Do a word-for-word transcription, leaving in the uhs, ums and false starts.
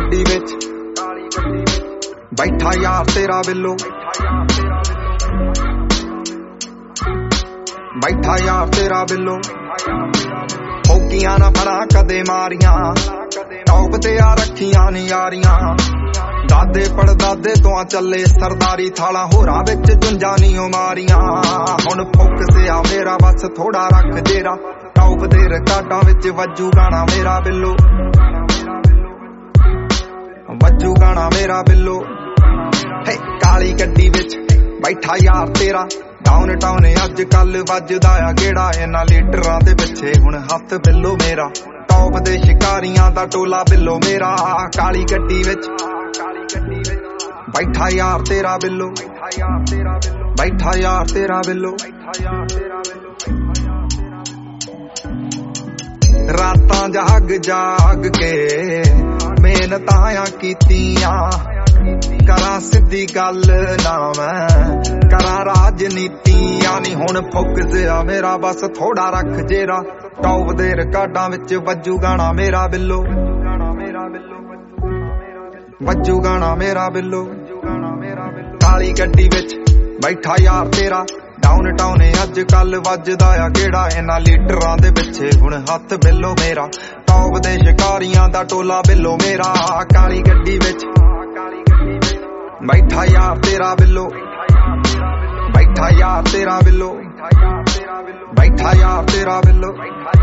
गड्डी विच बैठा यार तेरा बिल्लो, बैठा यार तेरा बिल्लो। होकियां ना फड़ा कदे मारियां, टॉप ते आ रखियां ने यारियां। दादे पड़दादे तो आ चले सरदारी, थाला होरां विच जुंजां नी ओ मारियां। हुण फोकस आ मेरा बस थोड़ा रख जेरा, टॉप दे रिकार्डां विच वजू गाना मेरा बिल्लो, वजू गाना मेरा बिल्लो। हे काली गड्डी विच बैठा यार तेरा, टाउन टाउन अज कल वजदा आ गेड़ा। इन्हां लीडरां दे पिछे हुण हत्थ बिल्लो मेरा, टॉप दे शिकारियां दा टोला बिल्लो मेरा। काली गड्डी विच बैठा यार तेरा बिल्लो, बैठा यार तेरा बिल्लो। रातां जाग जाग के मेहनतां कीतियां, करा सिद्धी गल ना मैं करा राजनीतियां नी। हुण फोकस आ मेरा बस थोड़ा रख जेरा, टॉप दे रिकार्डां विच वजू गाना मेरा बिल्लो, वजू गाना मेरा बिल्लो। काली गड्डी विच बैठा यार तेरा, टाउन टाउन अज कल वजदा आ गेड़ा। इन्हां लीडरां दे पिछे हुण हत्थ बिल्लो मेरा, टॉप दे शिकारियां दा टोला बिल्लो मेरा। काली गड्डी विच बैठा यार तेरा बिल्लो, बैठा यार तेरा बिल्लो, बैठा यार तेरा बिल्लो।